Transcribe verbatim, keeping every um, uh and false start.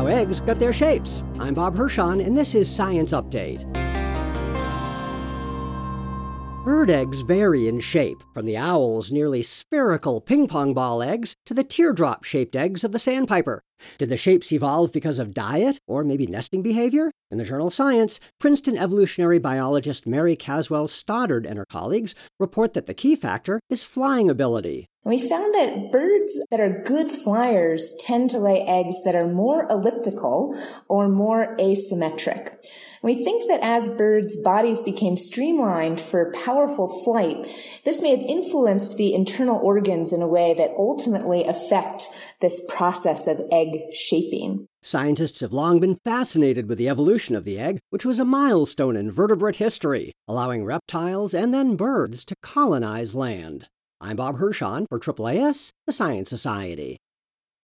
how eggs got their shapes. I'm Bob Hirschon, and this is Science Update. Bird eggs vary in shape, from the owl's nearly spherical ping-pong ball eggs to the teardrop-shaped eggs of the sandpiper. Did the shapes evolve because of diet or maybe nesting behavior? In the journal Science, Princeton evolutionary biologist Mary Caswell Stoddard and her colleagues report that the key factor is flying ability. We found that birds that are good flyers tend to lay eggs that are more elliptical or more asymmetric. We think that as birds' bodies became streamlined for powerful flight, this may have influenced the internal organs in a way that ultimately affect this process of egg shaping. Scientists have long been fascinated with the evolution of the egg, which was a milestone in vertebrate history, allowing reptiles and then birds to colonize land. I'm Bob Hirschon for A A A S, the Science Society.